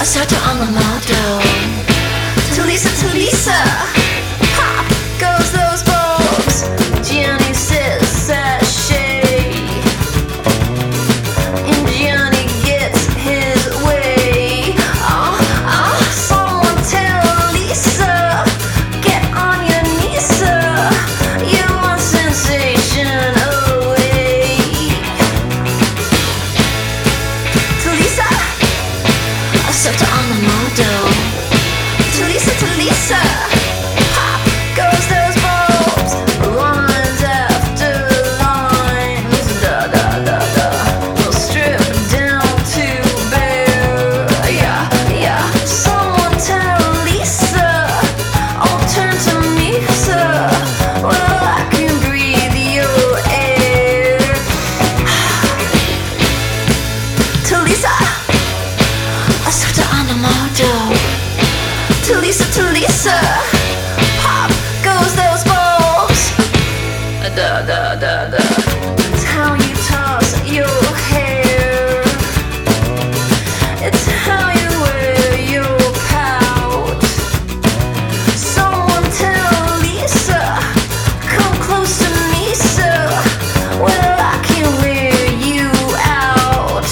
Soto on the moto. To Lisa, pop goes those bulbs. Gianni says sachet, and Gianni gets his way. Someone tell Lisa, get on your knees, sir. You want sensation away. To Lisa, Soto on the moto. To Lisa, pop goes those bulbs. Lines after lines, da da da da. We'll strip down to bare. Yeah, yeah. Someone tell Lisa, I'll turn to me, sir. Well, I can breathe your air. To Lisa, Soto on the moto. To Lisa, pop goes those bulbs. Da da da da. It's how you toss your hair. It's how you wear your pout. Someone tell Lisa, come close to me, sir. Well, I can wear you out.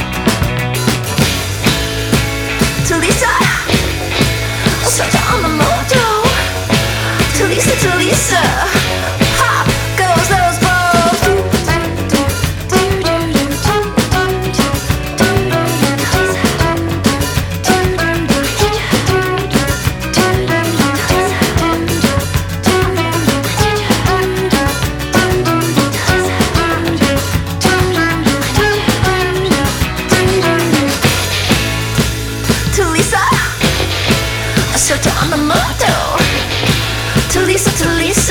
To Lisa, Soto on the moto. To Lisa, pop goes those bulbs. To Lisa, Soto on the moto. To Lisa,